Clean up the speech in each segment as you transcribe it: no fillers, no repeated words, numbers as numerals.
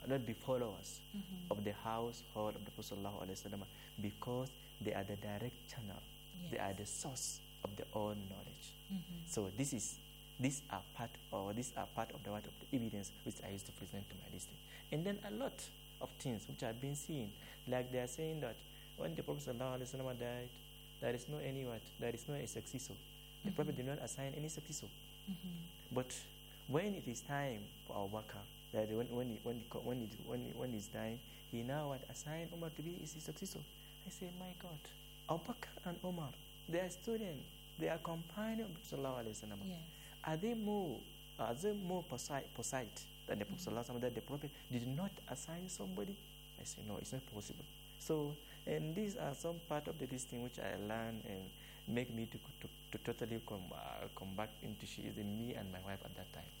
not be followers of the household of the Prophet sallallahu alaihi wasallam, because they are the direct channel. Yes. They are the source of their own knowledge. So these are part of the what of the evidence which I used to present to my listening. And then a lot of things which I've been seeing, like they are saying that when the Prophet sallallahu alaihi wasallam died, there is no a successor. The Prophet did not assign any successor. But when it is time for Abu Bakr, that when he's dying, he now assigned Umar to be his successor. I say, my God, Abu Bakr and Umar, they are students, they are companions of the Prophet sallallahu alaihi wasallam. Yes. Are they more precise than the Prophet sallallahu alaihi wasallam, that the Prophet did not assign somebody? I say, no, it's not possible. So, and these are some part of the listing which I learned and make me to totally come back into Shiism, me and my wife at that time.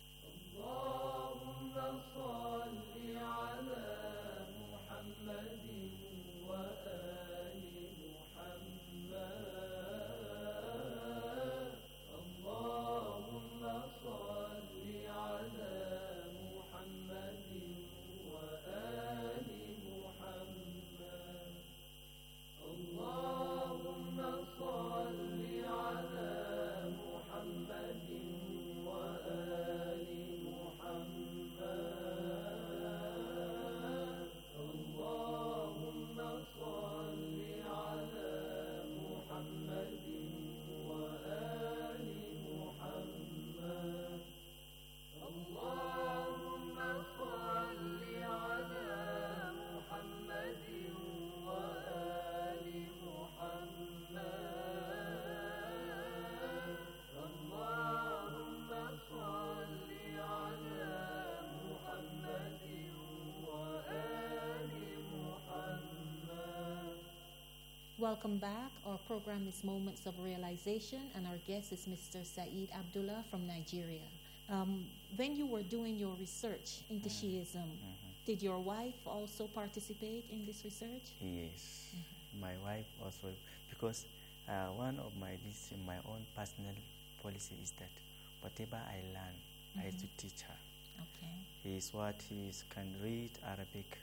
Welcome back. Our program is Moments of Realization, and our guest is Mr. Saeed Abdullah from Nigeria. When you were doing your research into Shiism, did your wife also participate in this research? Yes, my wife also, because one of my own personal policy is that whatever I learn, I used to teach her. Okay. He can read Arabic.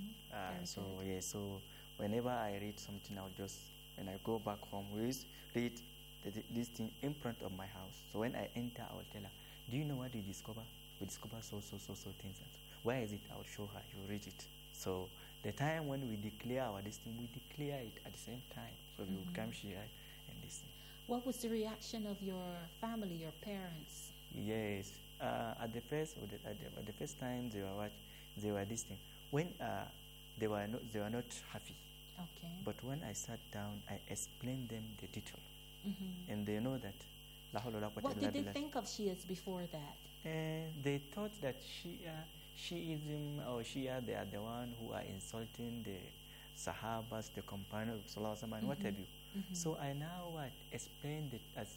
So whenever I read something, when I go back home, we used to read this thing in front of my house. So when I enter, I will tell her, do you know what we discover? We discover so things. Where is it? I will show her. You read it. So the time when we declare our destiny, we declare it at the same time. So we would come here and listen. What was the reaction of your family, your parents? Yes. At the first time they were listening. When they were not happy. Okay. But when I sat down, I explained them the detail, and they know that. What did they think of Shias before that? They thought that Shiism or Shia, they are the one who are insulting the Sahabas, the companions of Sallallahu Alaihi Wasallam, and what have you. So I now explain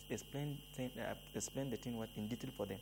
the thing in detail for them.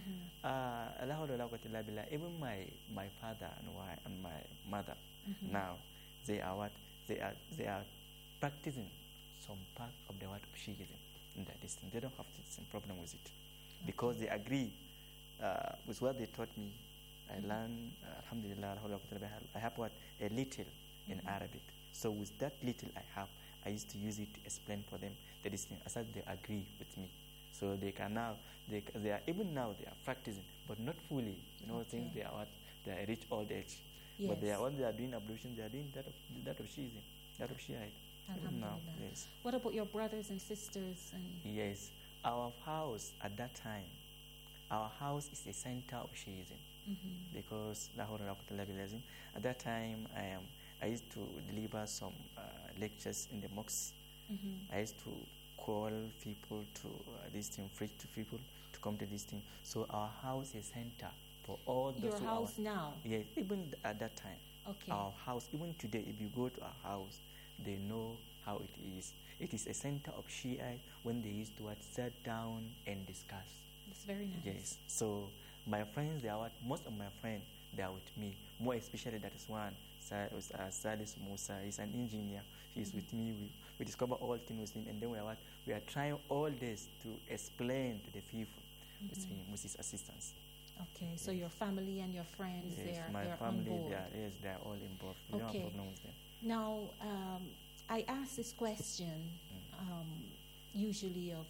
Even my father and my mother now they are practicing some part of the word of Shiism in that distance. They don't have some problem with it because they agree with what they taught me. I learned, alhamdulillah, I have a little in Arabic. So with that little I used to use it to explain for them the distance, as they agree with me. So they can now, they are even now they are practicing, but not fully. Things they are reach old age. Yes. But when they are doing ablution, they are doing that of Shiism, that of Shiite. Now, yes. What about your brothers and sisters? Yes, our house at that time, our house is a center of Shiism, because at that time I used to deliver some lectures in the mosque. I used to call people to preach to people to come to this thing. So our house is center for all those. Your house now? Yes, even at that time. Okay. Our house, even today, if you go to our house, they know how it is. It is a center of Shiite when they used to sit down and discuss. That's very nice. Yes. So my friends, most of my friends, they are with me. More especially that is one. Salis Musa is an engineer. He's with me. We discover all things with him, and then we are trying all this to explain to the people with him, with his assistance. Okay, so Yes. your family and your friends, Yes, they're my on family, board. they are all involved. We don't Okay. have problem with them. Now, I ask this question usually of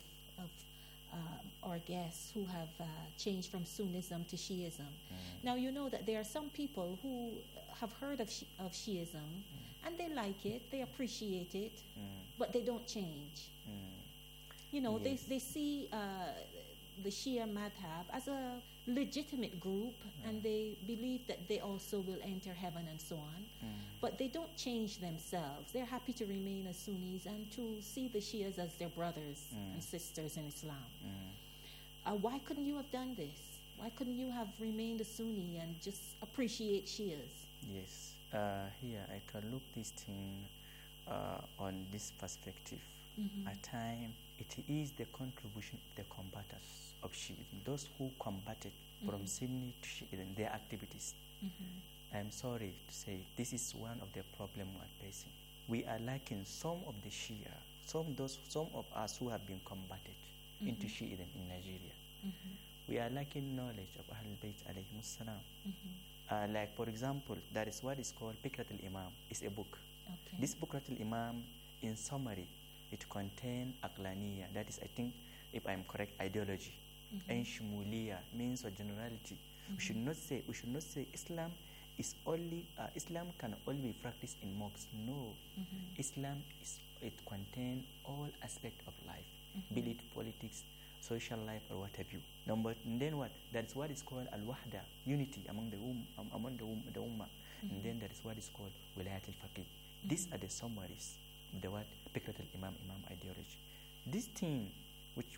our guests who have changed from Sunnism to Shiism. Now, you know that there are some people who have heard of Shiism and they like it, they appreciate it, but they don't change. You know, Yes. they see the Shia madhab as a legitimate group and they believe that they also will enter heaven and so on. But they don't change themselves. They're happy to remain as Sunnis and to see the Shias as their brothers and sisters in Islam. Why couldn't you have done this? Why couldn't you have remained a Sunni and just appreciate Shias? Yes. Here I can look this thing on this perspective. At time, it is the contribution of the combatants of Shiism, those who combated from Sunni to Shiism, their activities. I'm sorry to say this is one of the problems we are facing. We are lacking some of the Shia, some of us who have been combated into Shiism in Nigeria. We are lacking knowledge of Ahlul Bayt alayhimus salam. Like for example, that is what is called Fikrat al-Imam. It's a book. Okay. This Fikrat al-Imam, in summary, it contains Aqlaniya, that is, I think, if I'm correct, ideology. And Shumuliya means a generality. We should not say Islam is only Islam can only be practiced in mosques. No, Islam contains all aspects of life, be it politics, social life, or what have you. And then what? That is what is called al-wahda, unity among the ummah. And then that is what is called wilayat al-faqih. These are the summaries of the what Fikrat al-Imam ideology. This thing which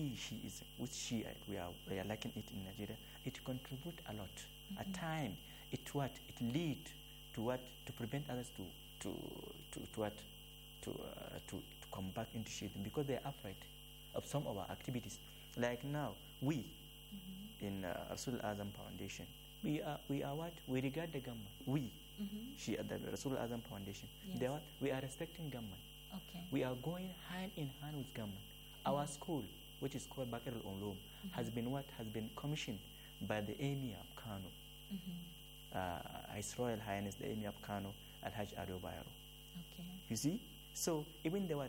Shiite we are lacking it in Nigeria, it contribute a lot. At time it lead to what, to prevent others to come back into Shiism, because they are afraid of some of our activities. Like now we in Rasul Azam Foundation, we are what, we regard the government. We Shia, the Rasul Azam Foundation, Yes. we are respecting government. Okay. We are going hand in hand with government. Our school, which is called Bakr al-Ulum, has been commissioned by the Emir of Kano, His Royal Highness the Emir of Kano, Al-Hajj Ado Bayero. Okay. You see, so even the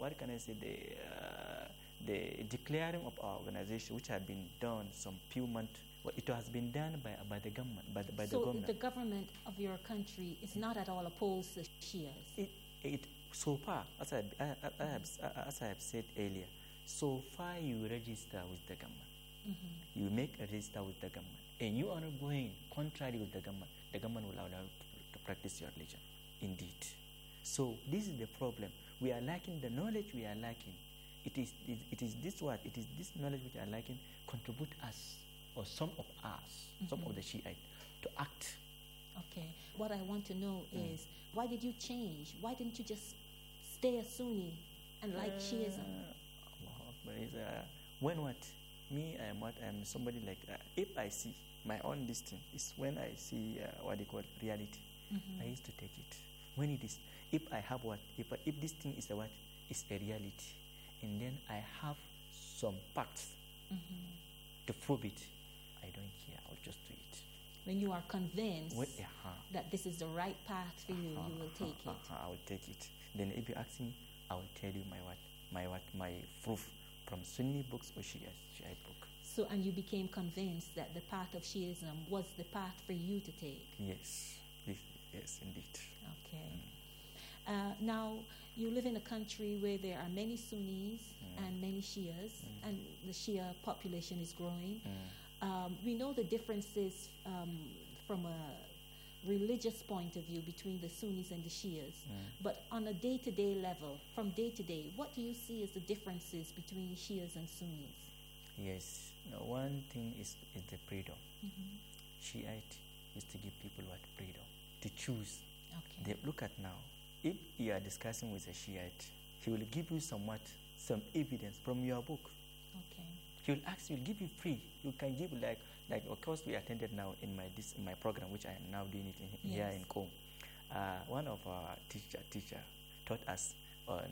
declaring of our organization, which had been done some few months, it has been done by the government, by the So government. the government of your country is not at all opposed to Shias. It so far, as I have said earlier, so far you register with the government, you make a register with the government, and you are not going contrary with the government will allow you to practice your religion. Indeed. So this is the problem. We are lacking the knowledge. We are lacking. It is this knowledge which are lacking contribute us, or some of us, some of the Shiite, to act. Okay. What I want to know is, why did you change? Why didn't you just stay a Sunni and like Shiism? When what? Me, I'm somebody like, if I see my own distance, is when I see what they call reality. I used to take it. When it is, if I have what, if this thing is is a reality, and then I have some facts to prove it, I don't care. I'll just do it. When you are convinced When, that this is the right path for you, you will take it. I will take it. Then if you ask me, I will tell you my proof from Sunni books or Shiite book. So, and you became convinced that the path of Shiism was the path for you to take. Yes, indeed. Okay. Now, you live in a country where there are many Sunnis and many Shias, and the Shia population is growing. We know the differences from a religious point of view between the Sunnis and the Shias, but on a day-to-day level, from day to day, what do you see as the differences between Shias and Sunnis? Yes. One thing is the freedom. Shiite is to give people what, freedom to choose. Okay. Look at now. If you are discussing with a Shiite, he will give you some evidence from your book. Okay. He will ask you, give you free. You can give like of course we attended now in my program, which I am now doing it here in Qom. One of our teacher taught us on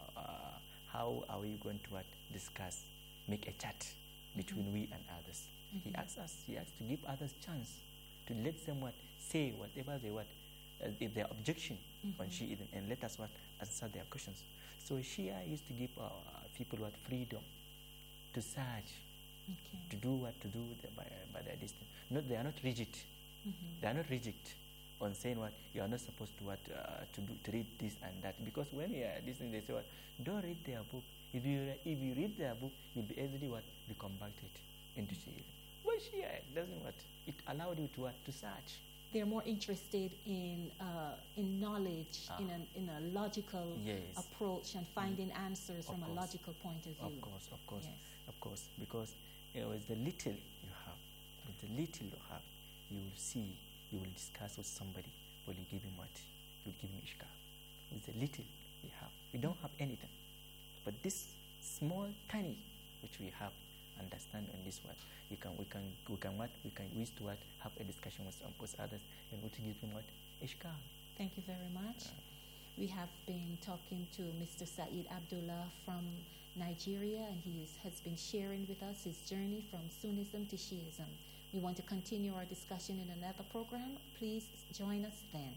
how are we going to discuss, make a chat between we and others. He asks us, he asks to give others chance to let them what say whatever they want, if their objection on Shiism, and let us what answer their questions. So Shia used to give people what freedom to search, to do what to do by their destiny. Not they are not rigid. They are not rigid on saying what you are not supposed to what to do, to read this and that, because when you are listening they say what, don't read their book. If you read their book, you'll be easily what be converted into Shiism. But Shia doesn't what, it allowed you to what, to search. They're more interested in knowledge, in a logical approach, and finding answers from a logical point of view. Of course, because with the little you have, you will see, you will discuss with somebody. Will you give him what? You will give him ishka. With the little we have, we don't have anything, but this small, tiny, which we have, understand on this one, we can use to what, have a discussion with others, and to give them what, ishka. Thank you very much. We have been talking to Mr. Saeed Abdullah from Nigeria, and he has been sharing with us his journey from Sunnism to Shiism. We want to continue our discussion in another program. Please join us then.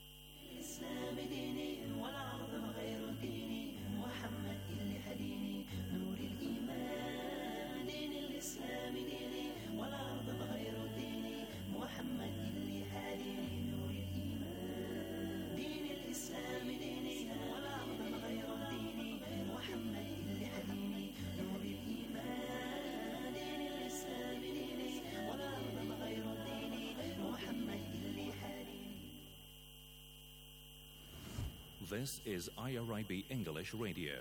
This is IRIB English Radio.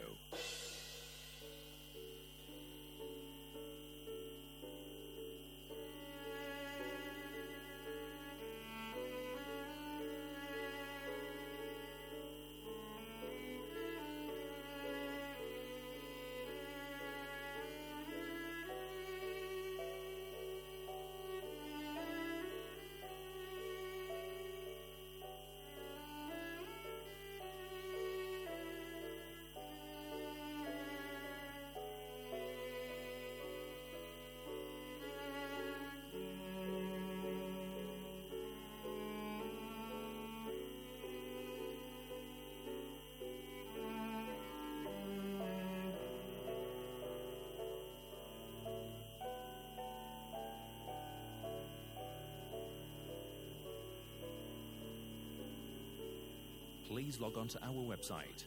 Please log on to our website,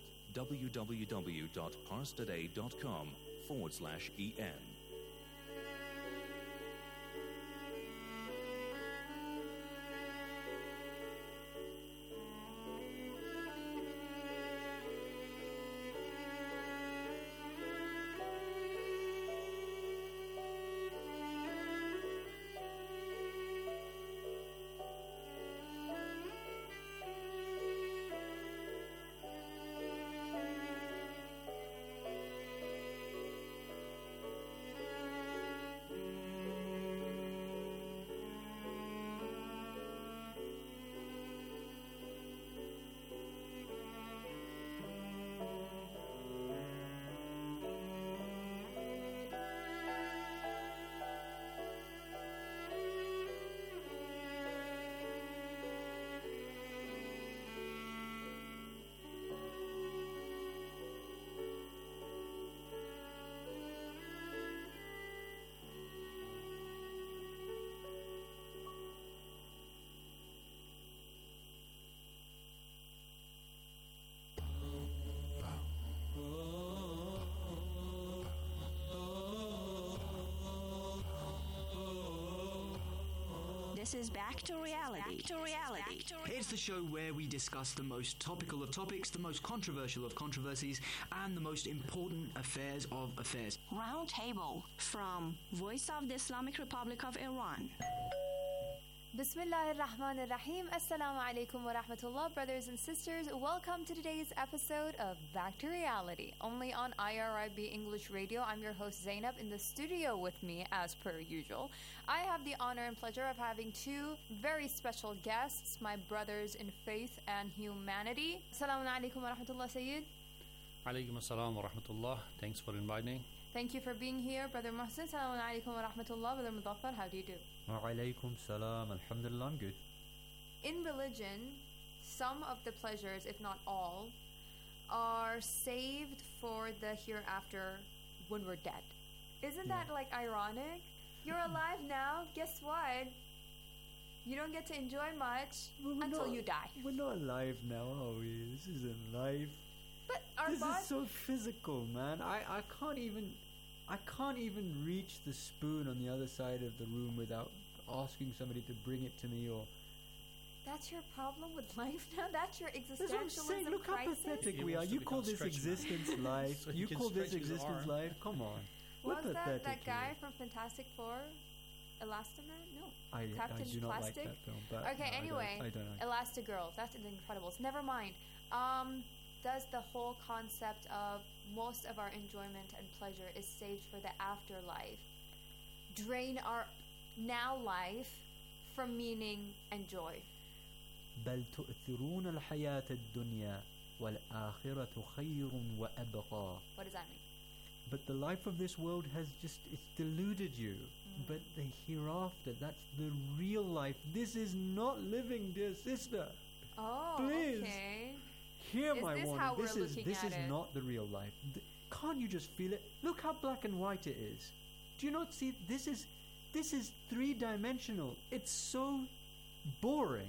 www.parstoday.com/en. This is Back to Reality. It's the show where we discuss the most topical of topics, the most controversial of controversies, and the most important affairs of affairs. Roundtable from Voice of the Islamic Republic of Iran. Bismillah ar-Rahman ar-Rahim. Assalamu alaikum wa rahmatullah, brothers and sisters. Welcome to today's episode of Back to Reality, only on IRIB English Radio. I'm your host Zainab. In the studio with me, as per usual, I have the honor and pleasure of having two very special guests, my brothers in faith and humanity. Assalamu alaikum wa rahmatullah, Sayyid. Alaikum assalam wa rahmatullah. Thanks for inviting. Thank you for being here, Brother Mohsin. Assalamu alaikum wa rahmatullah. Brother Mudaffar, how do you do? Wa alaikum salam. Alhamdulillah, I'm good. In religion, some of the pleasures, if not all, are saved for the hereafter when we're dead. Isn't that like ironic? You're alive now, guess what? You don't get to enjoy much until you die. We're not alive now, are we? This isn't life. But our This body... is so physical, man. I can't even reach the spoon on the other side of the room without asking somebody to bring it to me. Or That's your problem with life now? That's your that's what I'm saying. existentialism Look how crisis? pathetic He we are. wants to You call become this Stretch Man. existence life. So he You can call this stretch his existence arm. life. Come on. We're Was that pathetic guy here. from Fantastic Four? Elastaman? No. I Captain do not like Plastic? that film. But Okay, no, anyway, I don't know. Elastigirl. That's in The Incredibles. Never mind. Does the whole concept of most of our enjoyment and pleasure is saved for the afterlife drain our now life from meaning and joy? بل تؤثرون الحياة الدنيا والآخرة خير وأبقى. What does that mean? But the life of this world it's deluded you. But the hereafter, that's the real life. This is not living, dear sister. Oh, Please. okay. Hear Is my this warning. how we're This looking is at it? not the real life. Can't you just feel it? Look how black and white it is. Do you not see? This is three-dimensional. It's so boring.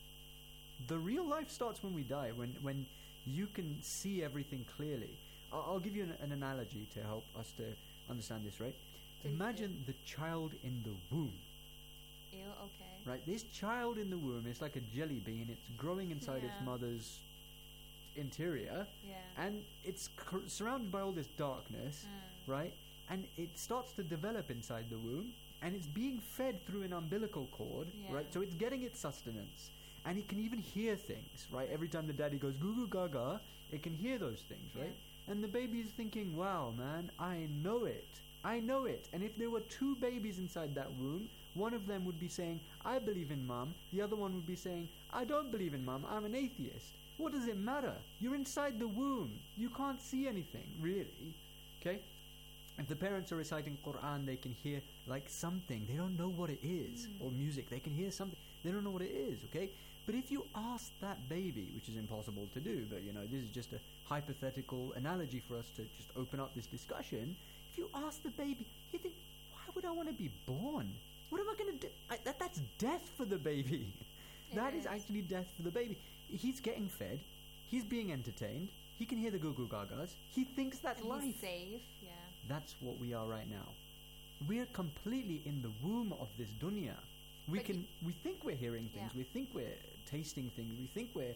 The real life starts when we die, when you can see everything clearly. I'll give you an analogy to help us to understand this, right? Please Imagine the child in the womb, Ew, okay. right? This child in the womb is like a jelly bean. It's growing inside its Yeah. mother's interior, Yeah. and it's surrounded by all this darkness, right? And it starts to develop inside the womb, and it's being fed through an umbilical cord, Yeah. right? So it's getting its sustenance, and it can even hear things, right? Every time the daddy goes goo goo gaga, it can hear those things, right? And the baby is thinking, wow, man, I know it. I know it. And if there were two babies inside that womb, one of them would be saying, I believe in mom. The other one would be saying, I don't believe in mom. I'm an atheist. What does it matter? You're inside the womb. You can't see anything, really. Okay? If the parents are reciting Quran, they can hear like something. They don't know what it is. Or music. They can hear something. They don't know what it is, okay? But if you ask that baby, which is impossible to do, but you know, this is just a hypothetical analogy for us to just open up this discussion. If you ask the baby, you think, why would I want to be born? What am I going to do? That's death for the baby. That is actually death for the baby. He's getting fed. He's being entertained. He can hear the goo goo gagas. He thinks that's And life. he's safe, yeah. That's what we are right now. We're completely in the womb of this dunya. We think we're hearing things. Yeah. We think we're tasting things. We think we're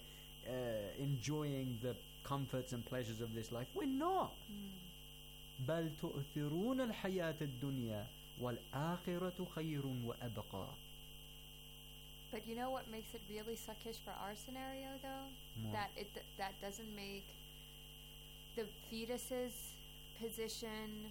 enjoying the comforts and pleasures of this life. We're not. بل تؤثرون الحياة الدنيا والآخرة خير وأبقى. But you know what makes it really suckish for our scenario, though? What? That doesn't make the fetus's position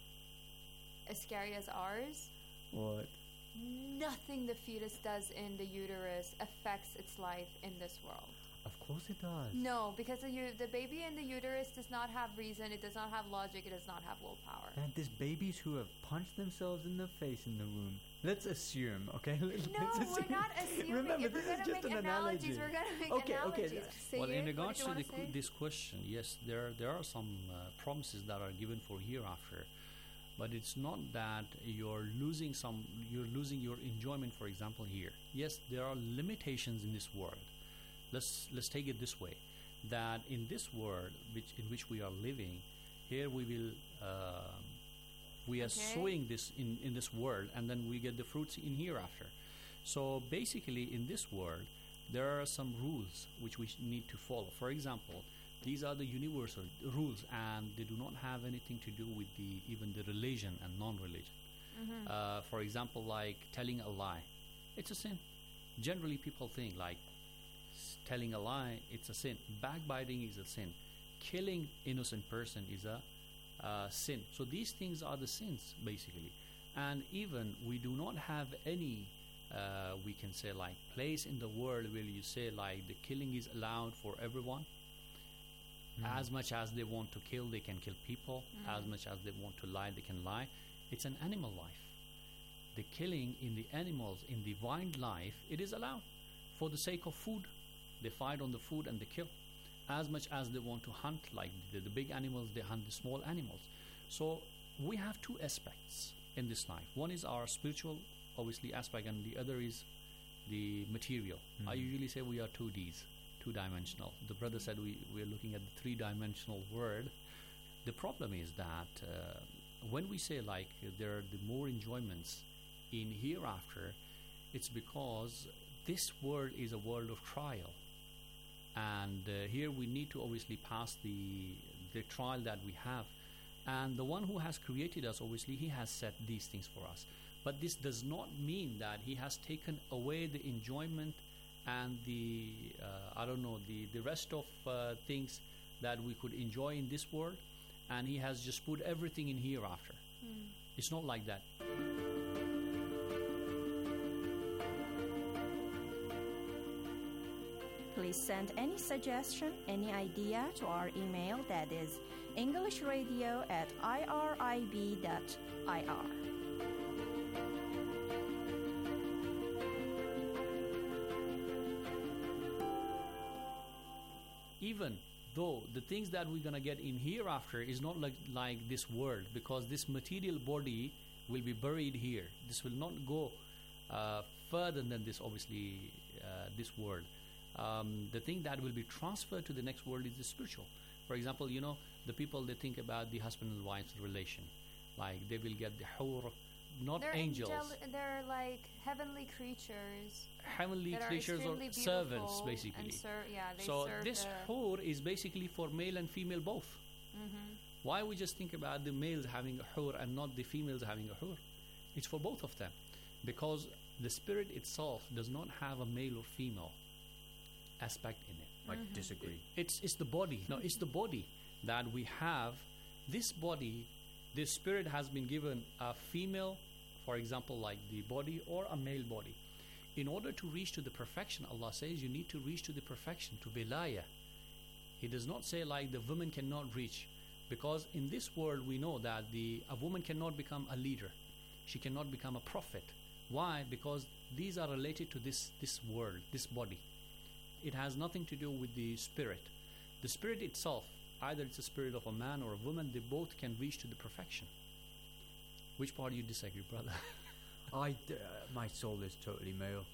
as scary as ours. What? Nothing the fetus does in the uterus affects its life in this world. Of course it does. No, because the baby in the uterus does not have reason, it does not have logic, it does not have willpower. And there's babies who have punched themselves in the face in the womb. Let's assume, okay? No, Let's we're not assuming. Remember, If we're this is going to just make an analogies, analogy. we're going to make Okay, analogies. Well, in Sayyid, regards what to did you wanna say? this question, yes, there are some promises that are given for hereafter, but it's not that you're losing your enjoyment. For example, here, yes, there are limitations in this world. Let's take it this way: that in this world, in which we are living, here we are sowing this in this world, and then we get the fruits in hereafter. So basically, in this world, there are some rules which we need to follow. For example, these are the universal rules, and they do not have anything to do with even the religion and non-religion. For example, like telling a lie, it's a sin. Generally, people think like telling a lie, it's a sin. Backbiting is a sin. Killing innocent person is a sin. So these things are the sins, basically. And even we do not have any, we can say, like place in the world where you say like the killing is allowed for everyone. As much as they want to kill, they can kill people. As much as they want to lie, they can lie. It's an animal life. The killing in the animals, in the wildlife, it is allowed for the sake of food. They fight on the food and they kill. As much as they want to hunt, like the big animals, they hunt the small animals. So we have two aspects in this life. One is our spiritual, obviously, aspect, and the other is the material. I usually say we are 2Ds, two-dimensional. The brother said we are looking at the three-dimensional world. The problem is that when we say like there are the more enjoyments in hereafter, it's because this world is a world of trial. And here we need to obviously pass the trial that we have. And the one who has created us, obviously, he has set these things for us. But this does not mean that he has taken away the enjoyment and the rest of things that we could enjoy in this world, and he has just put everything in hereafter. It's not like that. Please send any suggestion, any idea to our email, that is englishradio@irib.ir. Even though the things that we're going to get in hereafter is not like this world, because this material body will be buried here. This will not go further than this, obviously, this world. The thing that will be transferred to the next world is the spiritual. For example, the people, they think about the husband and wife's relation. Like they will get the hur, not They're angels. They're like heavenly creatures. Heavenly creatures or servants, basically. They So serve this hur is basically for male and female both. Why we just think about the males having a hur and not the females having a hur? It's for both of them, because the spirit itself does not have a male or female aspect in it. I disagree. It's the body. No, it's the body that we have. This body, this spirit has been given a female, for example, like the body, or a male body. In order to reach to the perfection, Allah says you need to reach to the perfection, to Vilaya. He does not say like the woman cannot reach, because in this world we know that a woman cannot become a leader. She cannot become a prophet. Why? Because these are related to this world, this body. It has nothing to do with the spirit. The spirit itself, either it's a spirit of a man or a woman, they both can reach to the perfection. Which part do you disagree, brother? My soul is totally male.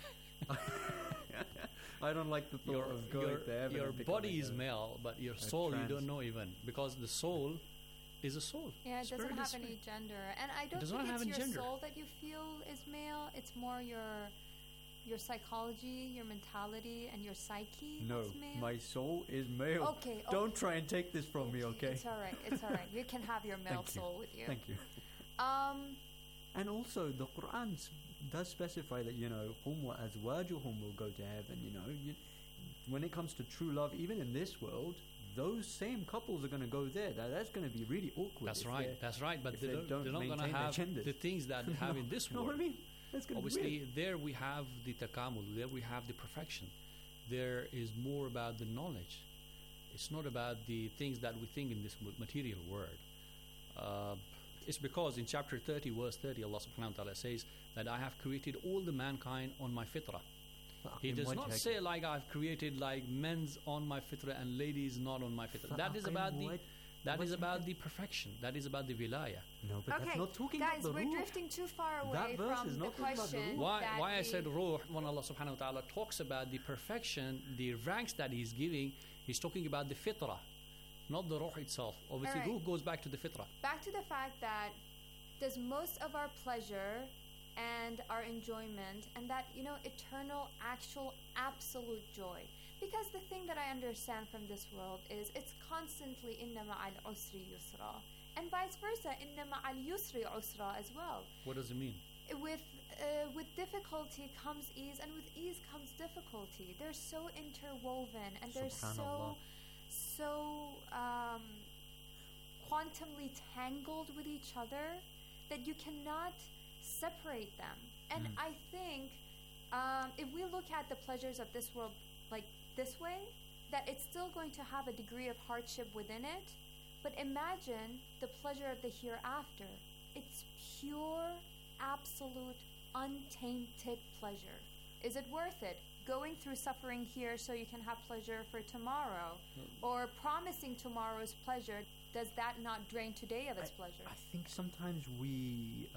I don't like the thought of going to heaven. Your and body becoming is male, but your soul you don't know even, because the soul is a soul. Yeah, it Spirit doesn't have is any spirit. gender, and I don't does not think have it's any your gender. soul that you feel is male. It's more your psychology, your mentality, and your psyche. No, that's male. my soul is male. Okay, Don't okay. try and take this from me, okay? It's all right. It's all right. You can have your male Thank you. soul with you. Thank you. And also, the Quran does specify that, hum wa azwajuhum will go to heaven, when it comes to true love, even in this world, those same couples are going to go there. That's going to be really awkward. That's right. But if they're not going to maintain their have genders. the things that they have in this You know world. what I mean? That's going to be Obviously, weird. there we have the takamul, there we have the perfection. There is more about the knowledge. It's not about the things that we think in this material world. It's because in chapter 30, verse 30, Allah subhanahu wa ta'ala says that I have created all the mankind on my fitrah. He does not say like I've created like men's on my fitrah and ladies not on my fitrah. That is about the perfection. That is about the wilaya. No, but that's not talking guys, about the we're ruh. drifting too far That away verse from is the not talking about the question. ruh. Why I said ruh, when Allah subhanahu wa ta'ala talks about the perfection, the ranks that He's giving, He's talking about the fitrah, not the ruh itself. Obviously, All right. ruh goes back to the fitrah. Back to the fact that does most of our pleasure and our enjoyment and that, eternal, actual, absolute joy. Because the thing that I understand from this world is it's constantly inna ma'al usri yusra. And vice versa, inna ma'al yusri usra as well. What does it mean? With difficulty comes ease, and with ease comes difficulty. They're so interwoven, and they're Subhanallah. so quantumly tangled with each other that you cannot separate them. And I think if we look at the pleasures of this world like this way, that it's still going to have a degree of hardship within it, but imagine the pleasure of the hereafter. It's pure, absolute, untainted pleasure. Is it worth it? Going through suffering here so you can have pleasure for tomorrow, or promising tomorrow's pleasure, does that not drain today of its pleasure? I think sometimes we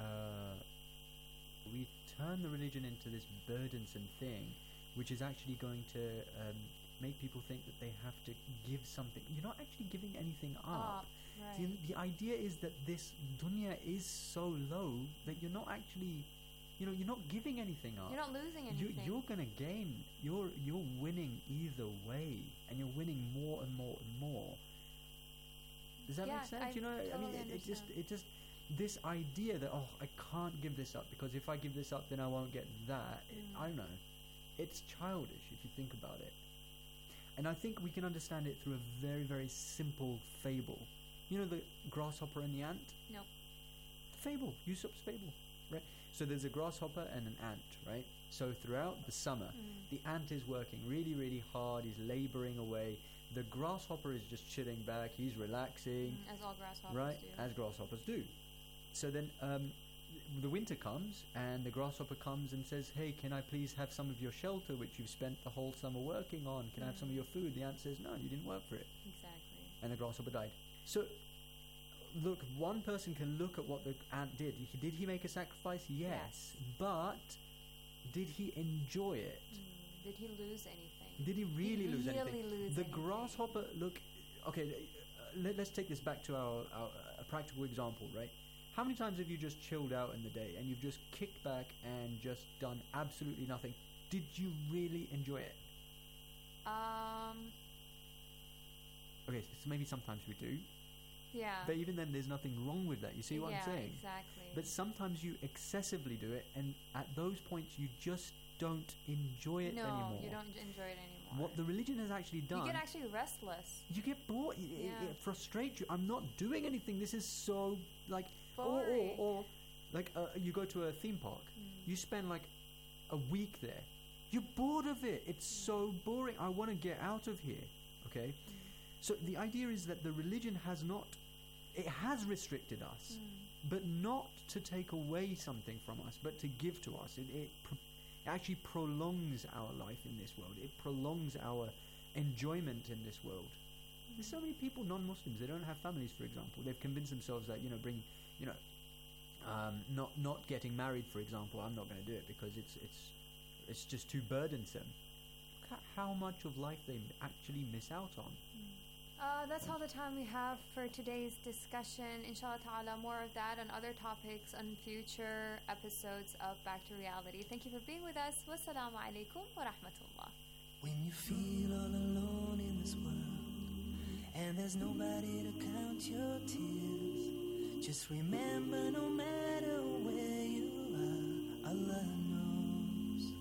turn the religion into this burdensome thing, which is actually going to make people think that they have to give something. You're not actually giving anything up. Right. The idea is that this dunya is so low that you're not actually, you're not giving anything up. You're not losing anything. You're going to gain. You're winning either way, and you're winning more and more and more. Does that make sense? It just this idea that I can't give this up because if I give this up, then I won't get that. I don't know. It's childish if you think about it. And I think we can understand it through a very, very simple fable. You know the grasshopper and the ant? No. The fable, Aesop's fable, right? So there's a grasshopper and an ant, right? So throughout the summer, the ant is working really, really hard. He's laboring away. The grasshopper is just chilling back. He's relaxing. As all grasshoppers right? do. As grasshoppers do. So then the winter comes and the grasshopper comes and says, hey, can I please have some of your shelter which you've spent the whole summer working on? Can I have some of your food? The ant says, no, you didn't work for it. Exactly. And the grasshopper died. So look, one person can look at what the ant did. Did he make a sacrifice? Yes. But did he enjoy it? Did he lose anything? Did he really lose anything? The anything? grasshopper, look, okay, let's take this back to our a practical example, right? How many times have you just chilled out in the day and you've just kicked back and just done absolutely nothing? Did you really enjoy it? Okay, so maybe sometimes we do. Yeah. But even then, there's nothing wrong with that. You see what I'm saying? Exactly. But sometimes you excessively do it, and at those points, you just don't enjoy it anymore. No, you don't enjoy it anymore. What the religion has actually done... You get actually restless. You get bored. It frustrates you. I'm not doing anything. This is so, like... Boring. Or like, you go to a theme park. You spend, like, a week there. You're bored of it. It's so boring. I want to get out of here. Okay? So the idea is that the religion has not... It has restricted us, but not to take away something from us, but to give to us. It actually prolongs our life in this world. It prolongs our enjoyment in this world. There's so many people, non-Muslims, they don't have families, for example. They've convinced themselves that, not getting married, for example, I'm not going to do it because it's just too burdensome. Look at how much of life they actually miss out on. That's all the time we have for today's discussion. Inshallah ta'ala, more of that and other topics on future episodes of Back to Reality. Thank you for being with us. Wassalamu alaikum wa rahmatullah. When you feel all alone in this world and there's nobody to count your tears, just remember no matter where you are, Allah knows.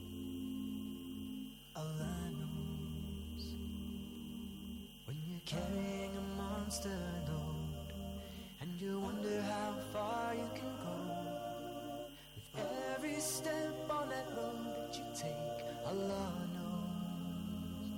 Allah knows. When you're carrying a monster load and you wonder how far you can go, with every step on that road that you take, Allah knows.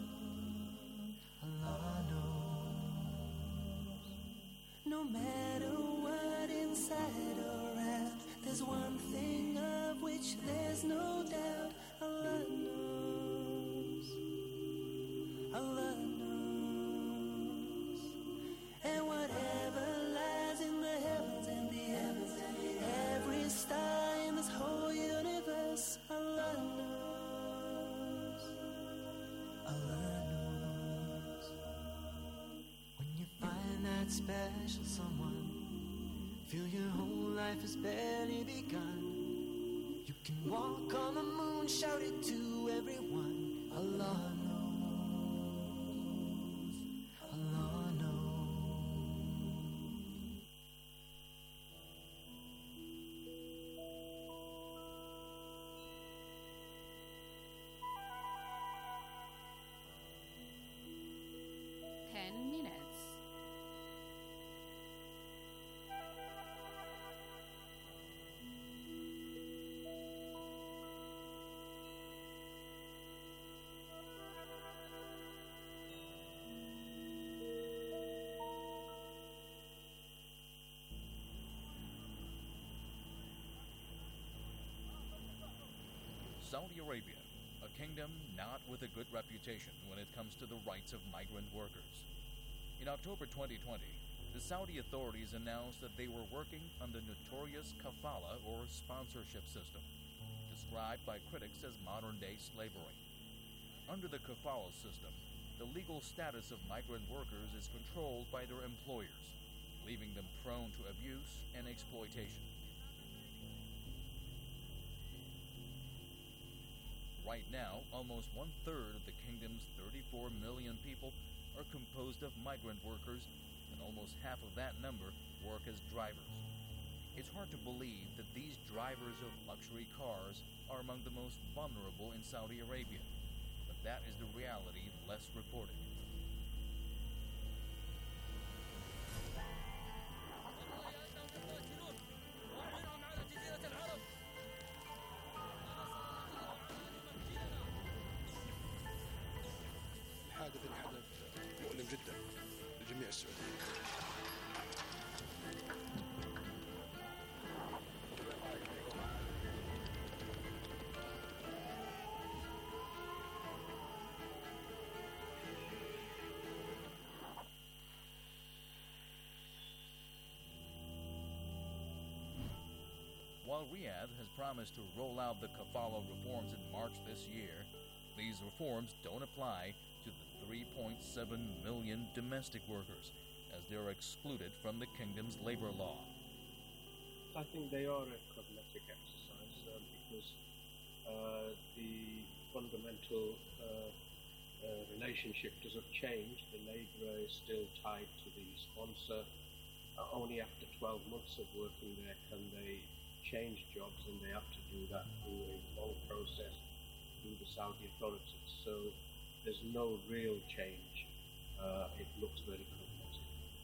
Allah knows. No matter what inside or out, there's one thing of which there's no doubt. Allah knows. Allah knows. And whatever lies in the heavens and the heavens, every star in this whole universe, Allah knows. Allah knows. When you find that special someone, feel your whole life has barely begun. You can walk on the moon, shout it to everyone. Allah knows. Allah knows. Minutes. Saudi Arabia, a kingdom not with a good reputation when it comes to the rights of migrant workers. In October 2020, the Saudi authorities announced that they were working on the notorious kafala or sponsorship system, described by critics as modern-day slavery. Under the kafala system, the legal status of migrant workers is controlled by their employers, leaving them prone to abuse and exploitation. Right now, almost one-third of the kingdom's 34 million people are composed of migrant workers, and almost half of that number work as drivers. It's hard to believe that these drivers of luxury cars are among the most vulnerable in Saudi Arabia, but that is the reality less reported. الحادث اللي حدث مؤلم جدا لجميع السعوديين. While Riyadh has promised to roll out the kafala reforms in March this year, these reforms don't apply to the 3.7 million domestic workers, as they're excluded from the kingdom's labor law. I think they are a cosmetic exercise because the fundamental relationship doesn't change. The labourer is still tied to the sponsor. Only after 12 months of working there can they change jobs, and they have to do that through a long process through the Saudi authorities. So there's no real change. It looks very cosmetic.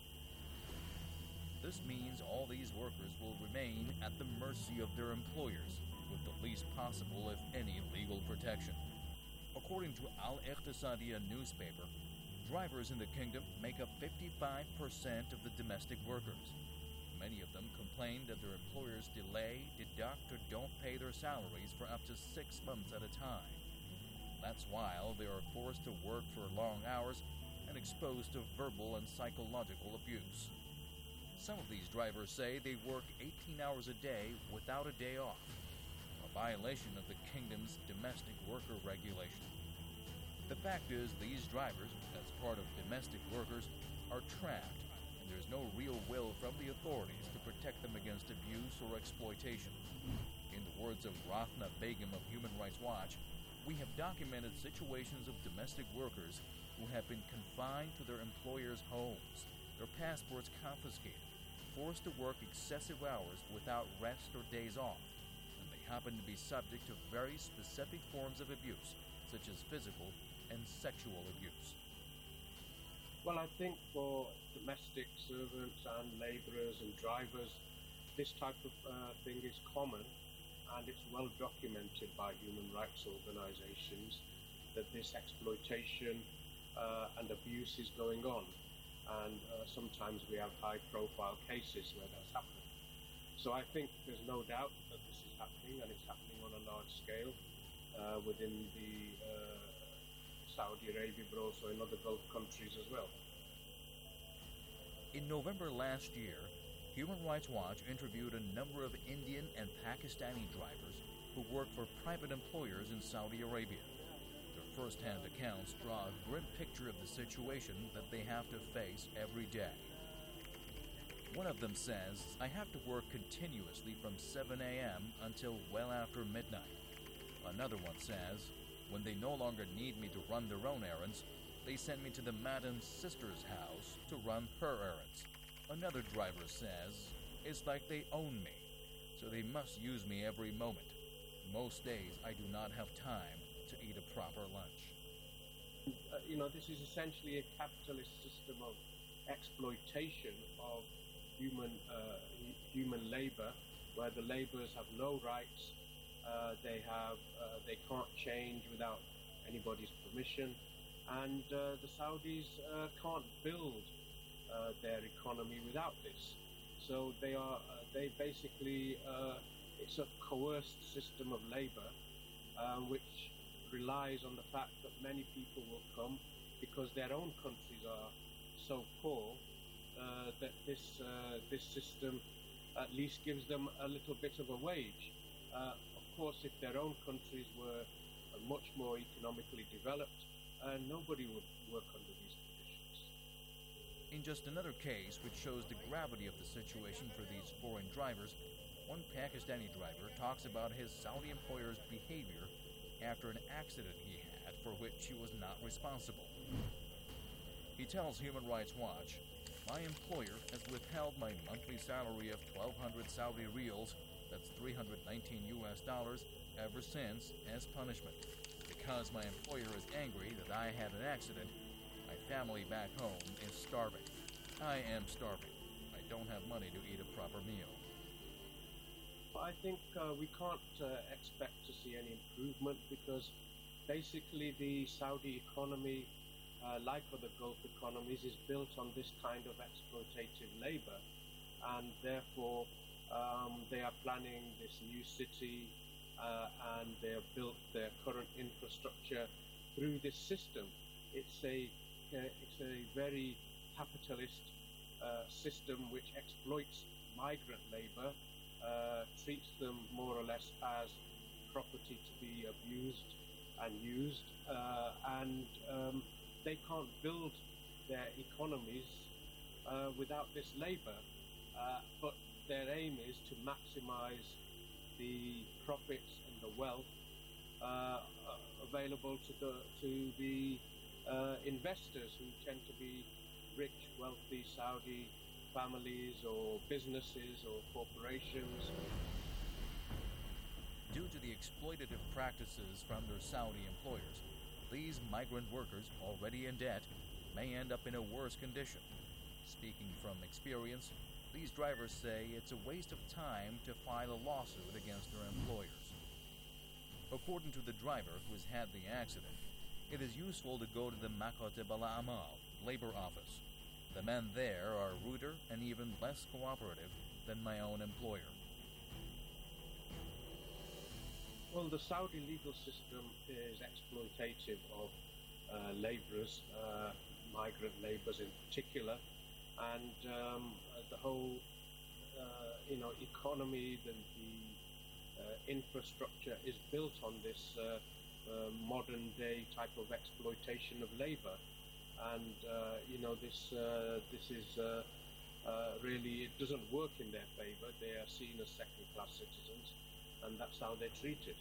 This means all these workers will remain at the mercy of their employers, with the least possible, if any, legal protection. According to Al-Iqtisadiyya newspaper, drivers in the kingdom make up 55% of the domestic workers. Many of them complain that their employers delay, deduct, or don't pay their salaries for up to 6 months at a time. That's while they are forced to work for long hours and exposed to verbal and psychological abuse. Some of these drivers say they work 18 hours a day without a day off, a violation of the kingdom's domestic worker regulation. The fact is, these drivers, as part of domestic workers, are trapped, and there's no real will from the authorities to protect them against abuse or exploitation. In the words of Rathna Begum of Human Rights Watch, we have documented situations of domestic workers who have been confined to their employers' homes, their passports confiscated, forced to work excessive hours without rest or days off, and they happen to be subject to very specific forms of abuse, such as physical and sexual abuse. Well, I think for domestic servants and labourers and drivers, this type of thing is common, and it's well documented by human rights organisations that this exploitation and abuse is going on, and sometimes we have high-profile cases where that's happening. So I think there's no doubt that this is happening, and it's happening on a large scale within the Saudi Arabia, but also in other Gulf countries as well. In November last year, Human Rights Watch interviewed a number of Indian and Pakistani drivers who work for private employers in Saudi Arabia. Their first-hand accounts draw a grim picture of the situation that they have to face every day. One of them says, "I have to work continuously from 7 a.m. until well after midnight." Another one says, "When they no longer need me to run their own errands, they send me to the madam's sister's house to run her errands." Another driver says, "It's like they own me, so they must use me every moment. Most days I do not have time to eat a proper lunch." This is essentially a capitalist system of exploitation of human labour, where the labourers have no rights. They can't change without anybody's permission, and the Saudis can't build their economy without this. So they basically it's a coerced system of labour, which relies on the fact that many people will come because their own countries are so poor that this system at least gives them a little bit of a wage. Of course, if their own countries were much more economically developed, nobody would work under these conditions. In just another case which shows the gravity of the situation for these foreign drivers, one Pakistani driver talks about his Saudi employer's behavior after an accident he had for which he was not responsible. He tells Human Rights Watch, "My employer has withheld my monthly salary of 1,200 Saudi riyals, that's $319 US, ever since as punishment. Because my employer is angry that I had an accident, my family back home is starving. I am starving. I don't have money to eat a proper meal." I think we can't expect to see any improvement because basically the Saudi economy, like other Gulf economies, is built on this kind of exploitative labor, and therefore they are planning this new city and they have built their current infrastructure through this system. It's a very capitalist system which exploits migrant labor, treats them more or less as property to be abused and used, and they can't build their economies without this labor, but their aim is to maximize the profits and the wealth available to the investors, who tend to be rich, wealthy Saudi families or businesses or corporations. Due to the exploitative practices from their Saudi employers, these migrant workers, already in debt, may end up in a worse condition. Speaking from experience, these drivers say it's a waste of time to file a lawsuit against their employers. According to the driver who has had the accident, it is useful to go to the Makatib al-Amal labor office. The men there are ruder and even less cooperative than my own employer. Well, the Saudi legal system is exploitative of laborers, migrant laborers in particular, and the whole economy, the infrastructure is built on this modern day type of exploitation of labor, and this is really, it doesn't work in their favor. They are seen as second-class citizens, and that's how they're treated.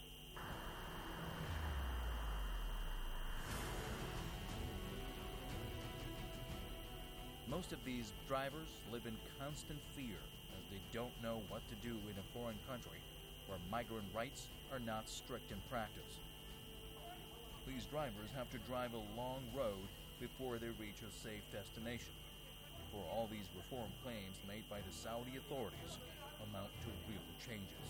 Most of these drivers live in constant fear as they don't know what to do in a foreign country where migrant rights are not strict in practice. These drivers have to drive a long road before they reach a safe destination, before all these reform claims made by the Saudi authorities amount to real changes.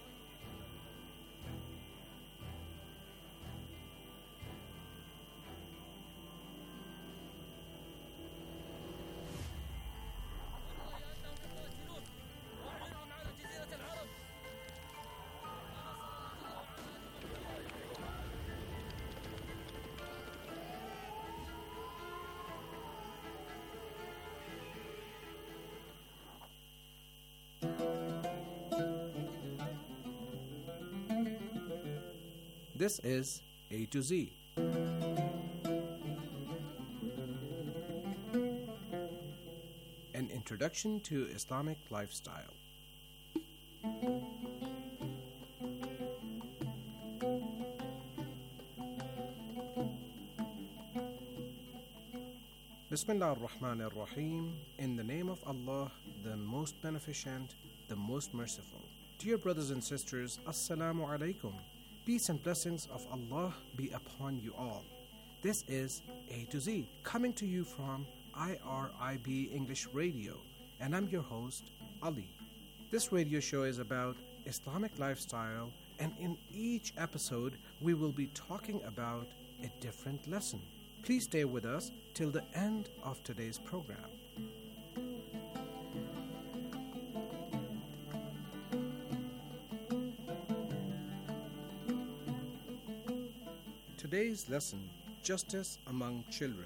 This is A to Z. An introduction to Islamic lifestyle. Bismillah ar-Rahman ar-Rahim. In the name of Allah, the most beneficent, the most merciful. Dear brothers and sisters, Assalamu alaikum. Peace and blessings of Allah be upon you all. This is A to Z, coming to you from IRIB English Radio, and I'm your host, Ali. This radio show is about Islamic lifestyle, and in each episode, we will be talking about a different lesson. Please stay with us till the end of today's program. today's lesson, Justice Among Children.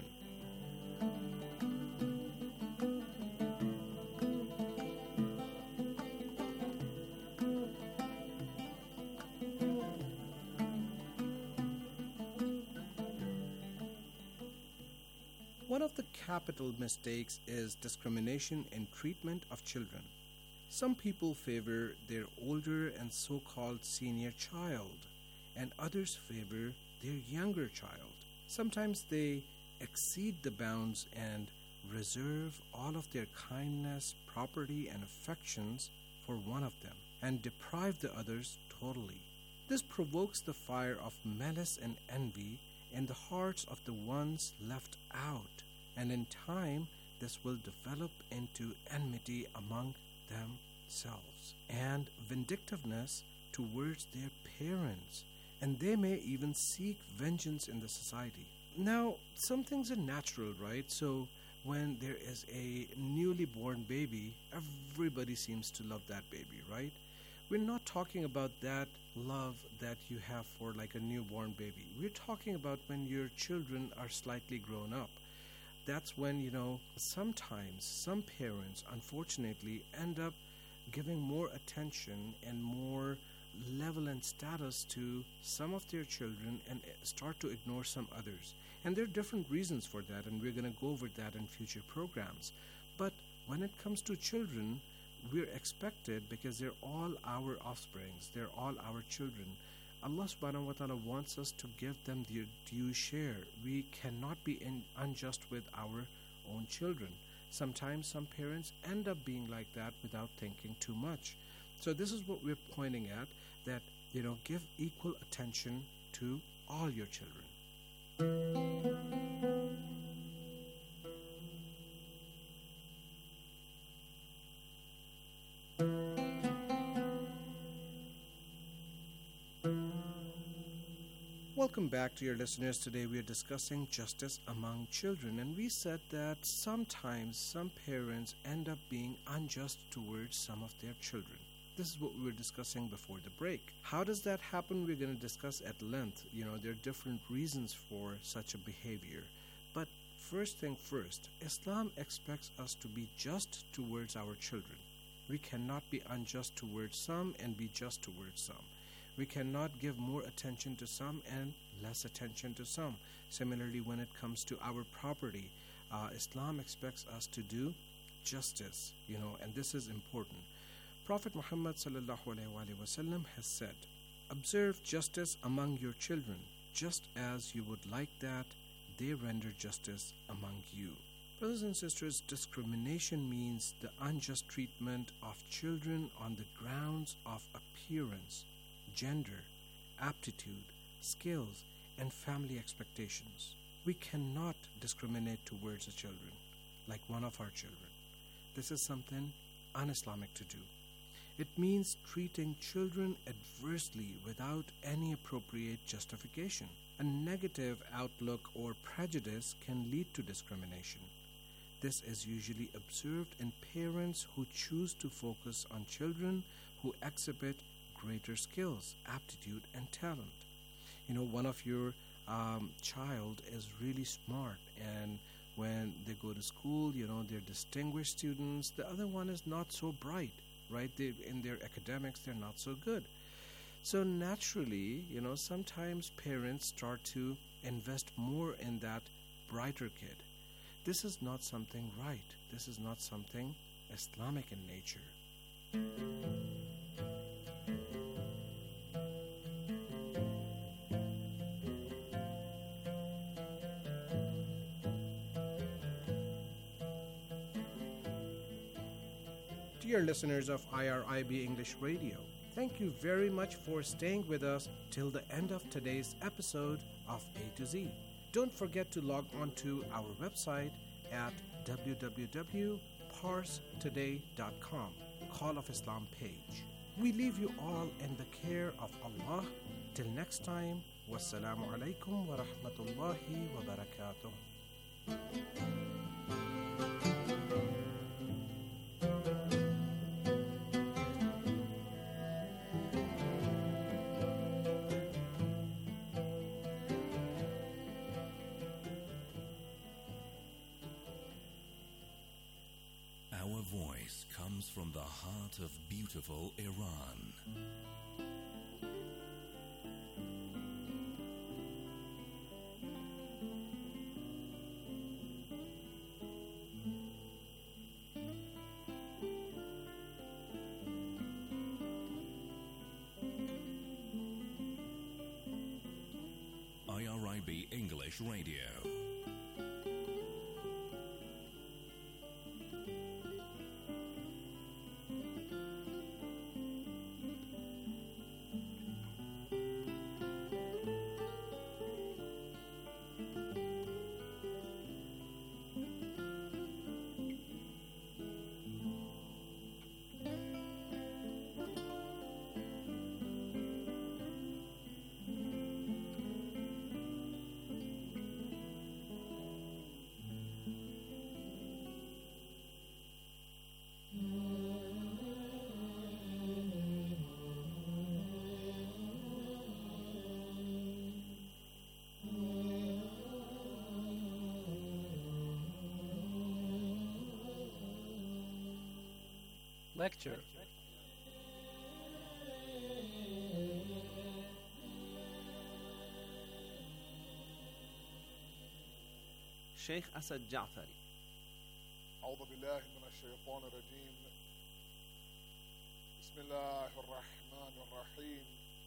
One of the capital mistakes is discrimination in treatment of children. Some people favor their older and so-called senior child, and others favor their younger child. Sometimes they exceed the bounds and reserve all of their kindness, property, and affections for one of them, and deprive the others totally. This provokes the fire of malice and envy in the hearts of the ones left out, and in time this will develop into enmity among themselves and vindictiveness towards their parents, and they may even seek vengeance in the society. Now, some things are natural, right? So when there is a newly born baby, everybody seems to love that baby, right? We're not talking about that love that you have for like a newborn baby. We're talking about when your children are slightly grown up. That's when, sometimes some parents, unfortunately, end up giving more attention and more level and status to some of their children and start to ignore some others. And there are different reasons for that, and we're going to go over that in future programs. But when it comes to children, we're expected, because they're all our offsprings, they're all our children. Allah subhanahu wa ta'ala wants us to give them their due share. We cannot be unjust with our own children. Sometimes some parents end up being like that without thinking too much. So this is what we're pointing at, that, give equal attention to all your children. Welcome back to your listeners. Today we are discussing justice among children, and we said that sometimes some parents end up being unjust towards some of their children. This is what we were discussing before the break. How does that happen? We're going to discuss at length. There are different reasons for such a behavior. But first thing first, Islam expects us to be just towards our children. We cannot be unjust towards some and be just towards some. We cannot give more attention to some and less attention to some. Similarly, when it comes to our property, Islam expects us to do justice, and this is important. Prophet Muhammad sallallahu alaihi wasallam has said, "Observe justice among your children, just as you would like that they render justice among you." Brothers and sisters, discrimination means the unjust treatment of children on the grounds of appearance, gender, aptitude, skills, and family expectations. We cannot discriminate towards the children, like one of our children. This is something un-Islamic to do. It means treating children adversely without any appropriate justification. A negative outlook or prejudice can lead to discrimination. This is usually observed in parents who choose to focus on children who exhibit greater skills, aptitude, and talent. One of your child is really smart, and when they go to school, they're distinguished students. The other one is not so bright, right? In their academics, they're not so good. So naturally, sometimes parents start to invest more in that brighter kid. This is not something right. This is not something Islamic in nature. Dear listeners of IRIB English Radio, thank you very much for staying with us till the end of today's episode of A to Z. Don't forget to log on to our website at www.parstoday.com, Call of Islam page. We leave you all in the care of Allah. Till next time, wassalamu alaikum wa rahmatullahi wa barakatuh. voice comes from the heart of beautiful Iran. IRIB English Radio. Lecture. Sheikh Asad Ja'fari. أعوذ بالله من الشيطان الرجيم. بسم الله الرحمن الرحيم.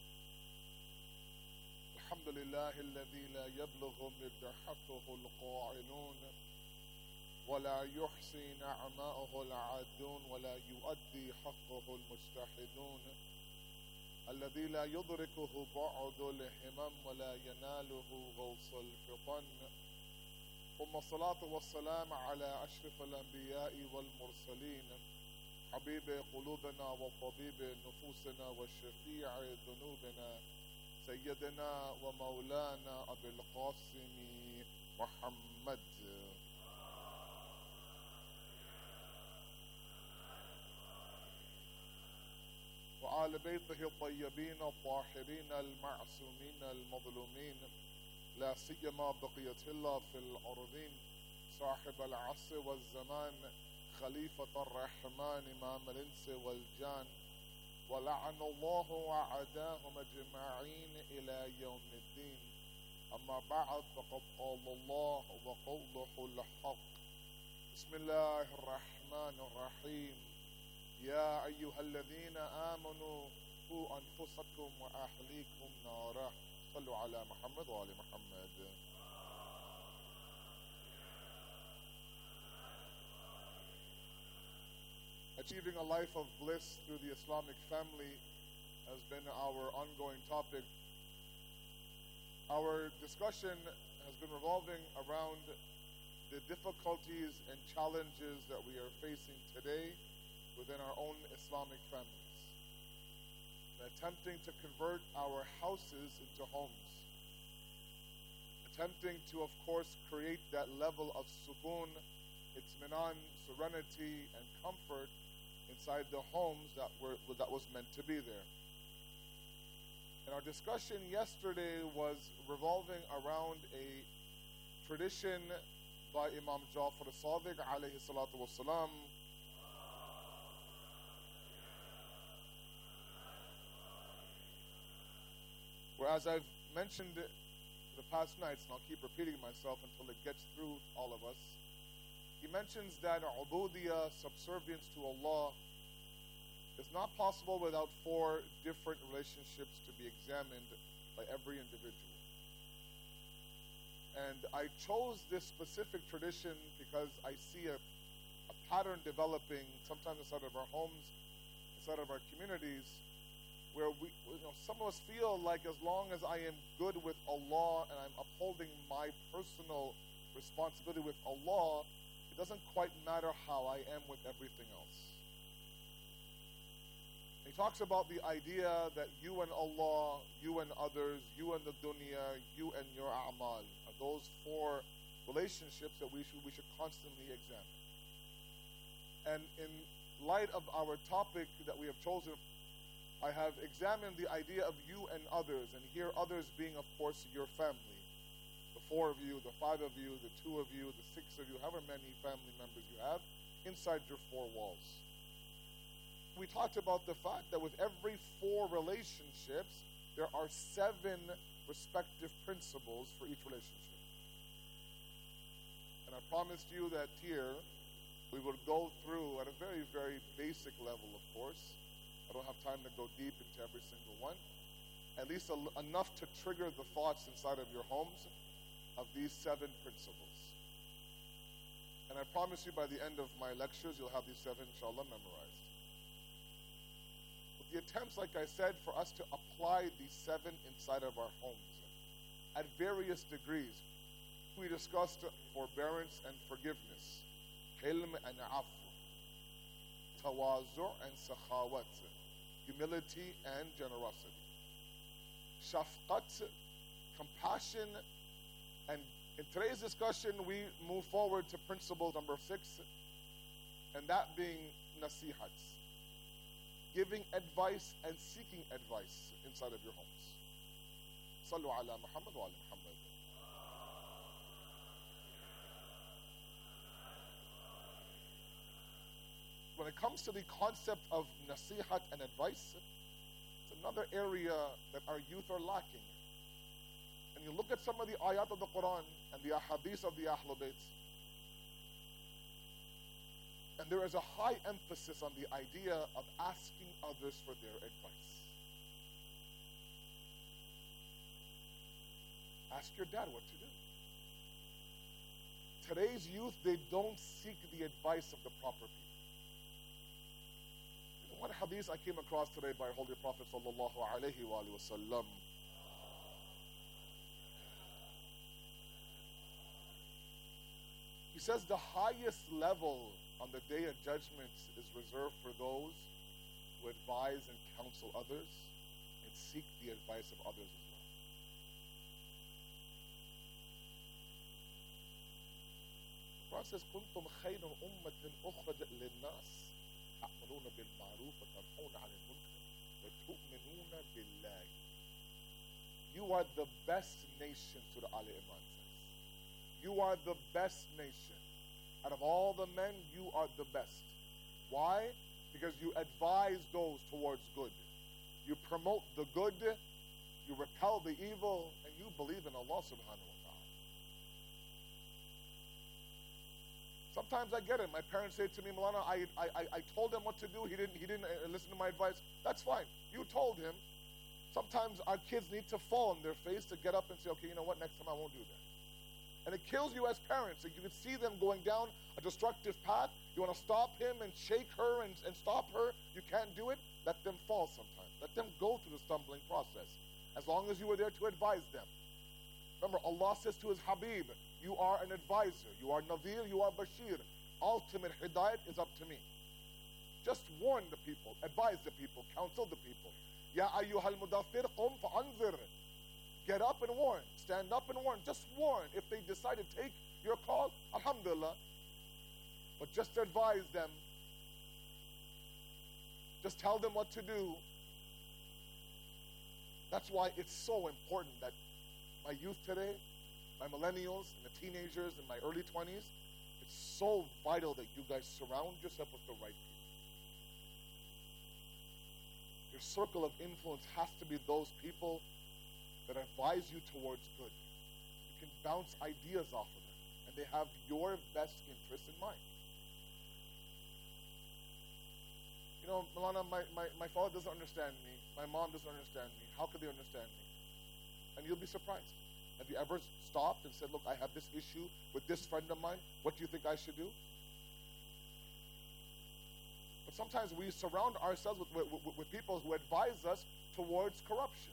الحمد لله الذي لا يبلغ مدحته القائلون ولا يحصي نعماءه العادون ولا يؤدي حقه المجتهدون، الذي لا يدركه بعد الهمم ولا يناله غوص الفطن، ثم الصلاة والسلام على أشرف الأنبياء والمرسلين، حبيب قلوبنا وطبيب نفوسنا وشفيع ذنوبنا، سيدنا ومولانا أبي القاسم محمد وآل بيته الطيبين الطاهرين المعصومين المظلومين، لا سيما بقية الله في الأرضين، صاحب العصر والزمان، خليفة الرحمن إمام الإنس والجان، ولعن الله وعداهم أجمعين إلى يوم الدين. أما بعد، فقد قال الله وقوله الحق. بسم الله الرحمن الرحيم. يا أيها الذين آمنوا قوا أنفسكم وأهليكم نارا. صلوا على محمد وآل محمد. Achieving a life of bliss through the Islamic family has been our ongoing topic. Our discussion has been revolving around the difficulties and challenges that we are facing today within our own Islamic families. Attempting to convert our houses into homes. Attempting to, of course, create that level of sukoon, itminan, serenity, and comfort inside the homes that was meant to be there. And our discussion yesterday was revolving around a tradition by Imam Ja'far as-Sadiq alayhi salatu wassalam, where, as I've mentioned the past nights, and I'll keep repeating myself until it gets through all of us, he mentions that ubudiyah, subservience to Allah, is not possible without four different relationships to be examined by every individual. And I chose this specific tradition because I see a pattern developing, sometimes inside of our homes, inside of our communities, where some of us feel like as long as I am good with Allah and I'm upholding my personal responsibility with Allah, it doesn't quite matter how I am with everything else. He talks about the idea that you and Allah, you and others, you and the dunya, you and your a'mal, are those four relationships that we should constantly examine. And in light of our topic that we have chosen, I have examined the idea of you and others, and here others being, of course, your family. The 4 of you, the 5 of you, the 2 of you, the 6 of you, however many family members you have, inside your 4 walls. We talked about the fact that with every 4 relationships, there are 7 respective principles for each relationship. And I promised you that here we would go through at a very, very basic level, of course. I don't have time to go deep into every single one. At least enough to trigger the thoughts inside of your homes of these 7 principles. And I promise you by the end of my lectures, you'll have these 7, inshallah, memorized. With the attempts, like I said, for us to apply these 7 inside of our homes at various degrees. We discussed forbearance and forgiveness, hilm and afu, tawazu' and sakhawat, humility and generosity, shafqat, compassion, and in today's discussion we move forward to principle number 6, and that being nasihat, giving advice and seeking advice inside of your homes. Sallu ala Muhammad wa ala Muhammad. When it comes to the concept of nasihat and advice, it's another area that our youth are lacking. And you look at some of the ayat of the Quran and the ahadith of the Ahlul Bayt, and there is a high emphasis on the idea of asking others for their advice. Ask your dad what to do. Today's youth, they don't seek the advice of the proper people. One hadith I came across today by Holy Prophet sallallahu alaihi wasallam. He says the highest level on the Day of Judgment is reserved for those who advise and counsel others and seek the advice of others as well. The Quran says, كنتم خير أمة أخرجت للناس تأمرون بالمعروف وتنهون عن المنكر وتؤمنون بالله. You are the best nation, Surah Al Imran says. You are the best nation. Out of all the men, you are the best. Why? Because you advise those towards good. You promote the good, you repel the evil, and you believe in Allah subhanahu wa ta'ala. Sometimes I get it. My parents say to me, Malana, I told him what to do. He didn't listen to my advice. That's fine. You told him. Sometimes our kids need to fall on their face to get up and say, okay, you know what, next time I won't do that. And it kills you as parents. Like you can see them going down a destructive path. You want to stop him and shake her and stop her. You can't do it. Let them fall sometimes. Let them go through the stumbling process. As long as you were there to advise them. Remember, Allah says to his Habib, you are an advisor. You are Nadir, you are Bashir. Ultimate hidayat is up to me. Just warn the people, advise the people, counsel the people. Ya ayyuhal mudaffir qum fa'anzir. Get up and warn. Stand up and warn. Just warn. If they decide to take your call, alhamdulillah. But just advise them. Just tell them what to do. That's why it's so important that my youth today, my millennials, and the teenagers in my early 20s, it's so vital that you guys surround yourself with the right people. Your circle of influence has to be those people that advise you towards good. You can bounce ideas off of them, and they have your best interest in mind. You know, Milana, my father doesn't understand me. My mom doesn't understand me. How could they understand me? And you'll be surprised. Have you ever stopped and said, look, I have this issue with this friend of mine. What do you think I should do? But sometimes we surround ourselves with people who advise us towards corruption.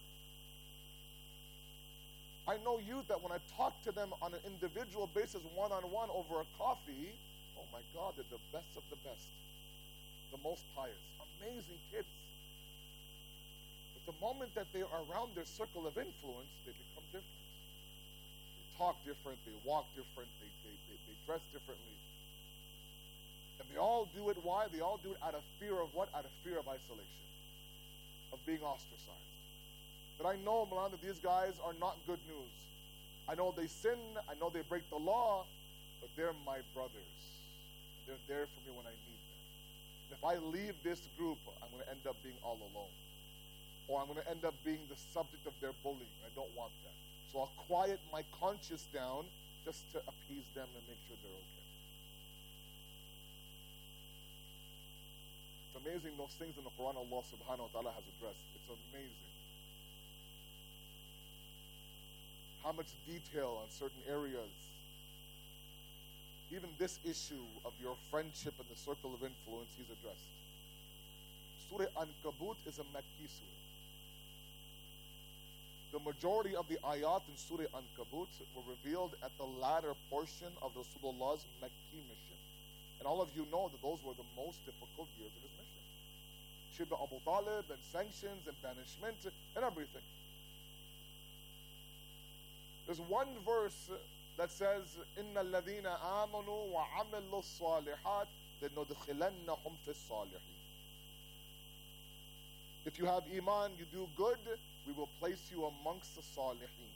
I know youth that when I talk to them on an individual basis, one-on-one over a coffee, oh my God, they're the best of the best. The most pious. Amazing kids. But the moment that they are around their circle of influence, they become different. They talk different, they walk different, they dress differently. And they all do it, why? They all do it out of fear of what? Out of fear of isolation. Of being ostracized. But I know, Milan, that these guys are not good news. I know they sin, I know they break the law, but they're my brothers. They're there for me when I need them. And if I leave this group, I'm going to end up being all alone. Or I'm going to end up being the subject of their bullying. I don't want that. So I'll quiet my conscience down just to appease them and make sure they're okay. It's amazing those things in the Quran Allah subhanahu wa ta'ala has addressed. It's amazing. How much detail on certain areas. Even this issue of your friendship and the circle of influence he's addressed. Surah Ankabut is a Makki surah. The majority of the ayat in Surah Ankabut were revealed at the latter portion of Rasulullah's Makki mission. And all of you know that those were the most difficult years of his mission. Shib Abu Talib and sanctions and banishment and everything. There's one verse that says, إِنَّ الَّذِينَ آمَنُوا وَعَمِلُوا الصَّالِحَاتِ لَنُدْخِلَنَّهُمْ فِي الصَّالِحِينَ. If you have iman, you do good, we will place you amongst the salihin.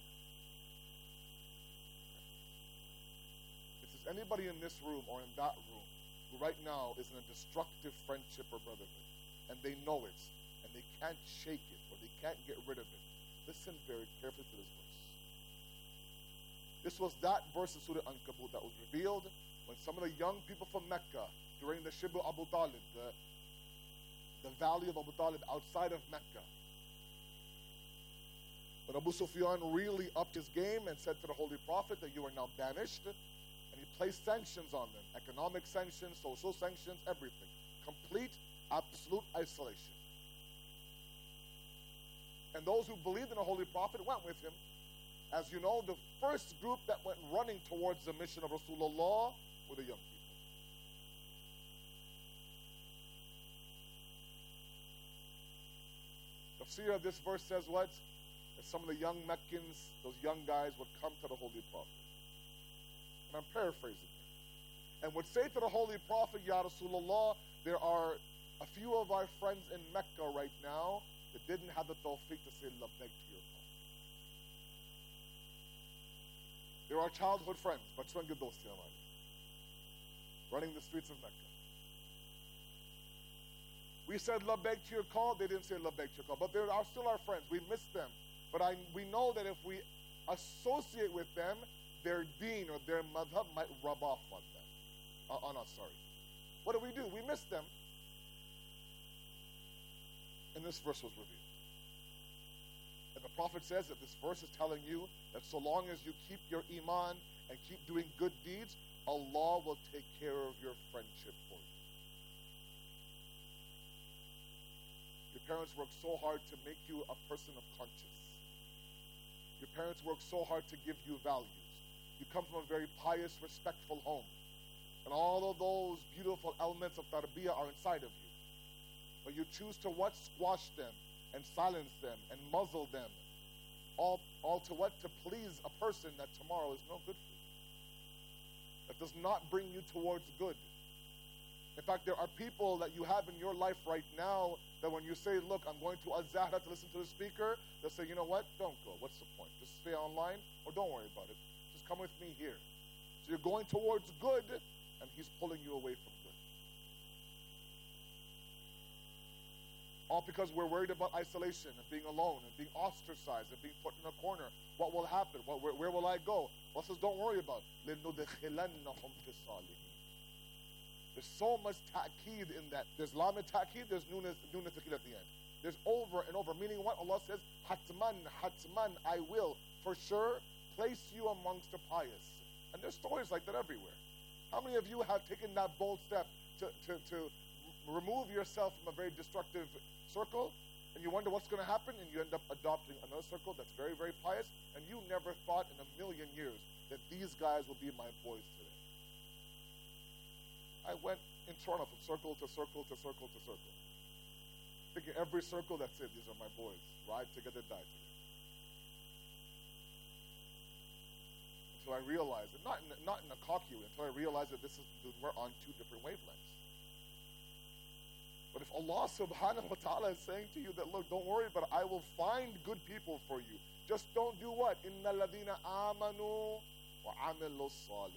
If there's anybody in this room or in that room who right now is in a destructive friendship or brotherhood, and they know it, and they can't shake it, or they can't get rid of it, listen very carefully to this verse. This was that verse in Surah Ankabut that was revealed when some of the young people from Mecca, during the Shibbu Abu Talib, the valley of Abu Talib outside of Mecca, when Abu Sufyan really upped his game and said to the Holy Prophet that you are now banished, and he placed sanctions on them, economic sanctions, social sanctions, everything. Complete, absolute isolation. And those who believed in the Holy Prophet went with him. As you know, the first group that went running towards the mission of Rasulullah were the young people. The tafsir of this verse says what? That some of the young Meccans, those young guys, would come to the Holy Prophet. And I'm paraphrasing here. And would say to the Holy Prophet, Ya Rasulullah, there are a few of our friends in Mecca right now that didn't have the tawfiq to say labbaik to your call. There are childhood friends, bachpan ke dost hai hamare, running the streets of Mecca. We said labbaik to your call, they didn't say labbaik to your call, but they are still our friends. We miss them, but we know that if we associate with them, their deen or their madhab might rub off on them, on us. Sorry. What do? We miss them. And this verse was revealed. And the Prophet says that this verse is telling you that so long as you keep your iman and keep doing good deeds, Allah will take care of your friendship for you. Your parents worked so hard to make you a person of conscience. Your parents worked so hard to give you values. You come from a very pious, respectful home. And all of those beautiful elements of tarbiyah are inside of you. But you choose to what? Squash them and silence them and muzzle them. All to what? To please a person that tomorrow is no good for you. That does not bring you towards good. In fact, there are people that you have in your life right now that when you say, look, I'm going to Al-Zahra to listen to the speaker, they'll say, you know what? Don't go. What's the point? Just stay online or don't worry about it. Just come with me here. So you're going towards good and he's pulling you away from good. All because we're worried about isolation and being alone and being ostracized and being put in a corner. What will happen? Where will I go? Allah says, don't worry about it. There's so much ta'keed in that. There's lam ta'keed, there's nun ta'keed at the end. There's over and over, meaning what? Allah says, hatman, I will, for sure, place you amongst the pious. And there's stories like that everywhere. How many of you have taken that bold step to remove yourself from a very destructive circle, and you wonder what's going to happen, and you end up adopting another circle that's very, very pious, and you never thought in a million years that these guys will be my boys today. I went in Toronto from circle to circle to circle to circle. Thinking every circle, that's it, these are my boys. Ride together, die together. Until I realized, and not in a cocky way, until I realized that we're on two different wavelengths. But But if Allah subhanahu wa ta'ala is saying to you that, look, don't worry, but I will find good people for you. Just don't do what? إِنَّ الَّذِينَ آمَنُوا وَعَمِلُوا الصَّالِحَاتِ.